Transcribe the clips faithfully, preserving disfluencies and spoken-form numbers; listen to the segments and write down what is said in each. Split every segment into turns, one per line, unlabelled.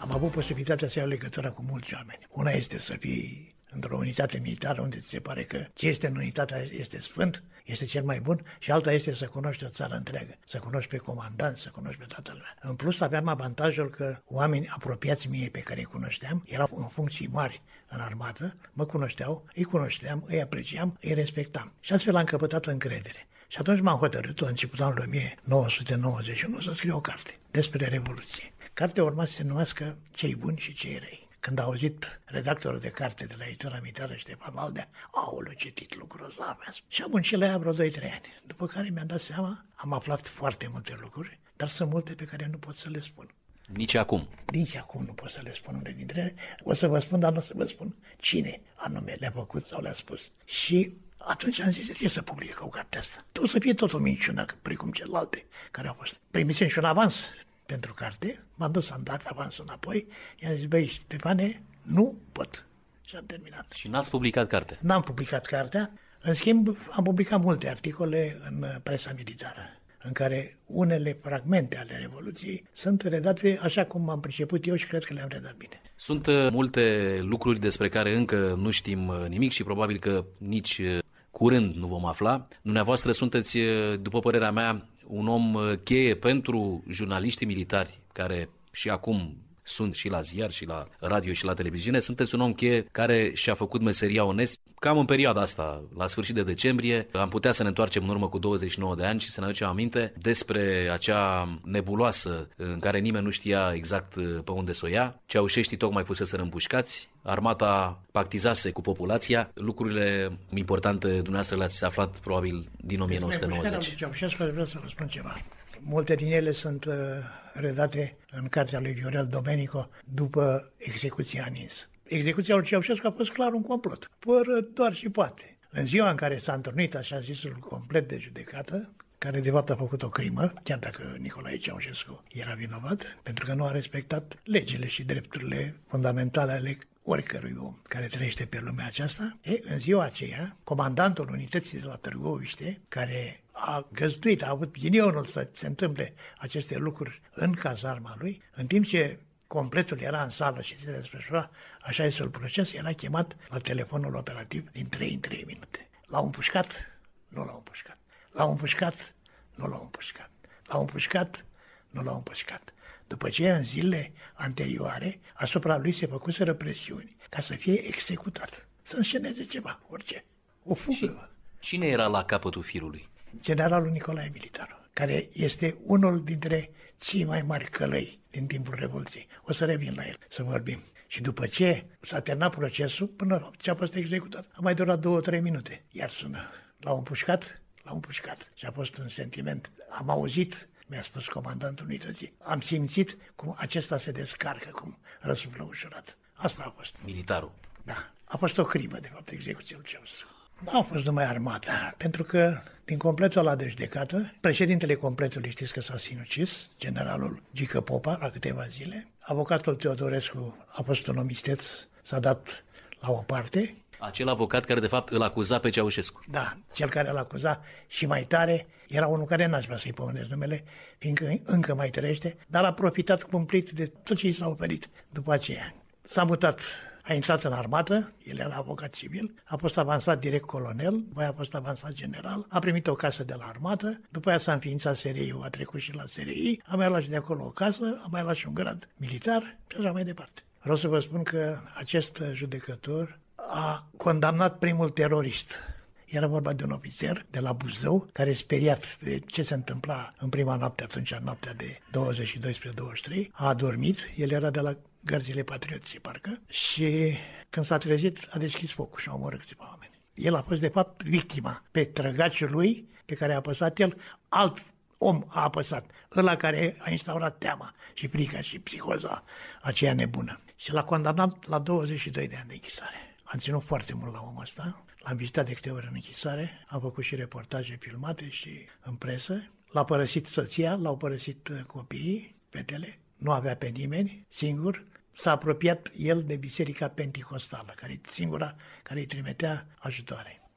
Am avut posibilitatea să iau legătura cu mulți oameni. Una este să fii într-o unitate militară unde ți se pare că ce este în unitatea este sfânt, este cel mai bun, și alta este să cunoști o țară întreagă, să cunoști pe comandant, să cunoști pe toată lumea. În plus aveam avantajul că oameni apropiați mie pe care îi cunoșteam, erau în funcții mari în armată, mă cunoșteau, îi cunoșteam, îi apreciam, îi respectam. Și astfel am căpătat încredere. Și atunci m-am hotărât la începutul anului o mie nouă sute nouăzeci și unu să scriu o carte despre Revoluție. Cartea urma să se numească Cei buni și cei răi. Când a auzit redactorul de carte de la editura militară, Ștefan Aldea, aoleu, ce titlu grozav! Și am muncit la ea vreo doi trei ani. După care mi-am dat seama, am aflat foarte multe lucruri, dar sunt multe pe care nu pot să le spun.
Nici acum?
Nici acum nu pot să le spun unele dintre ele. O să vă spun, dar nu o să vă spun cine anume le-a făcut sau le-a spus. Și atunci am zis, de ce să public o carte asta? O să fie tot o minciună, precum celelalte care au fost. Primisem și un avans pentru carte, m-am dus, am dat avansul înapoi, i-am zis, băi, Ștefane, nu pot. Și am terminat.
Și n-ați publicat cartea?
N-am publicat cartea, în schimb am publicat multe articole în presa militară, în care unele fragmente ale Revoluției sunt redate așa cum am priceput eu și cred că le-am redat bine.
Sunt multe lucruri despre care încă nu știm nimic și probabil că nici curând nu vom afla. Dumneavoastră sunteți, după părerea mea, un om cheie pentru jurnaliștii militari care și acum sunt și la ziar, și la radio, și la televiziune. Sunteți un om cheie care și-a făcut meseria onest. Cam în perioada asta, la sfârșit de decembrie, am putea să ne întoarcem în urmă cu douăzeci și nouă de ani și să ne aducem aminte despre acea nebuloasă în care nimeni nu știa exact pe unde să o ia. Ceaușeștii tocmai fuseseră împușcați, armata pactizase cu populația. Lucrurile importante dumneavoastră le-ați aflat probabil din o mie nouă sute nouăzeci.
Ceaușescu, vreau să vă spun ceva. Multe din ele sunt uh, redate în cartea lui Viorel Domenico după execuția Nins. Execuția lui Ceaușescu a fost clar un complot, fără doar și poate. În ziua în care s-a întrunit așa zisul complet de judecată, care de fapt a făcut o crimă, chiar dacă Nicolae Ceaușescu era vinovat, pentru că nu a respectat legile și drepturile fundamentale ale oricărui om care trăiește pe lumea aceasta, e, în ziua aceea, comandantul unității de la Târgoviște, care a găzduit, a avut ghinionul să se întâmple aceste lucruri în cazarma lui, în timp ce completul era în sală și se desfășura așa este un proces, era chemat la telefonul operativ din trei în trei minute. L-au împușcat? Nu l-au împușcat. L-au împușcat? Nu l-au împușcat. L-au împușcat? Nu l-au împușcat. După ce în zilele anterioare, asupra lui se făcuseră presiuni ca să fie executat. Să însceneze ceva, orice. O fugă.
Cine era la capătul firului?
Generalul Nicolae Militaru, care este unul dintre cei mai mari călăi din timpul Revoluției. O să revin la el, să vorbim. Și după ce s-a terminat procesul, până ce a fost executat, a mai durat două, trei minute. Iar sună. L-au împușcat? L-au împușcat. Și a fost un sentiment. Am auzit, mi-a spus comandantul unității, am simțit cum acesta se descarcă, cum răsuflă ușurat. Asta a fost.
Militarul.
Da. A fost o crimă, de fapt, execuția lui Ceaușescu. Nu a fost numai armata, pentru că din completul ăla de judecată, președintele completului, știți că s-a sinucis, generalul Gică Popa, la câteva zile, avocatul Teodorescu a fost un om isteț, s-a dat la o parte.
Acel avocat care de fapt îl acuza pe Ceaușescu.
Da, cel care îl acuza și mai tare era unul care n-aș vrea să-i pomenesc numele, fiindcă încă mai trăiește, dar a profitat cumplit de tot ce i s-a oferit după aceea. S-a mutat, a intrat în armată, el era avocat civil, a fost avansat direct colonel, după aia a fost avansat general, a primit o casă de la armată, după aia s-a înființat S R I-ul, a trecut și la S R I, a mai luat și de acolo o casă, a mai luat și un grad militar și așa mai departe. Vreau să vă spun că acest judecător a condamnat primul terorist. Era vorba de un ofițer de la Buzău, care, speriat de ce se întâmpla în prima noapte, atunci noaptea de douăzeci și doi spre douăzeci și trei, a adormit, el era de la gărzile patriotice, parcă, și când s-a trezit, a deschis focul și a omorât câțiva oameni. El a fost, de fapt, victima. Pe trăgaciul lui, pe care a apăsat el, alt om a apăsat, ăla care a instaurat teama și frica și psihoza aceea nebună. Și l-a condamnat la douăzeci și doi de ani de închisoare. Am ținut foarte mult la omul ăsta, l-am vizitat de câteva ori în închisoare, am făcut și reportaje filmate și în presă. L-a părăsit soția, l-au părăsit copiii, fetele, nu avea pe nimeni, singur. S-a apropiat el de Biserica Penticostală, care e singura care îi trimitea ajutoare.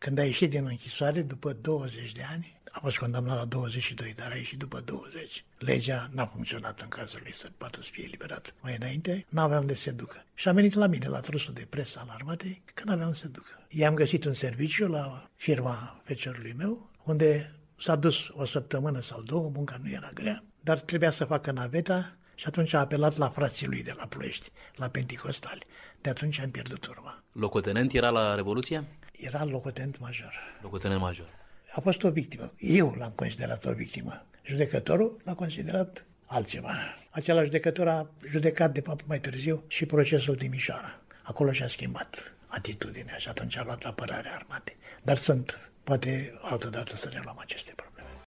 Când a ieșit din închisoare, după douăzeci de ani, a fost condamnat la douăzeci și doi, dar a ieșit după douăzeci. Legea n-a funcționat în cazul lui să poată să fie eliberat. Mai înainte, n-avea unde să se ducă. Și a venit la mine, la trusul de presă al armatei, că n-avea unde să se ducă. I-am găsit un serviciu la firma feciorului meu, unde s-a dus o săptămână sau două, munca nu era grea, dar trebuia să facă naveta și atunci a apelat la frații lui de la Ploiești, la Penticostali. De atunci am pierdut urma.
Locotenent era la Revoluție?
Era locotenent major.
Locotenent major.
A fost o victimă. Eu l-am considerat o victimă. Judecătorul l-a considerat altceva. Acela judecător a judecat de fapt mai târziu și procesul Timișoara. Acolo și-a schimbat atitudinea și atunci a luat apărarea armatei. Dar sunt, poate altă dată să reluăm aceste probleme.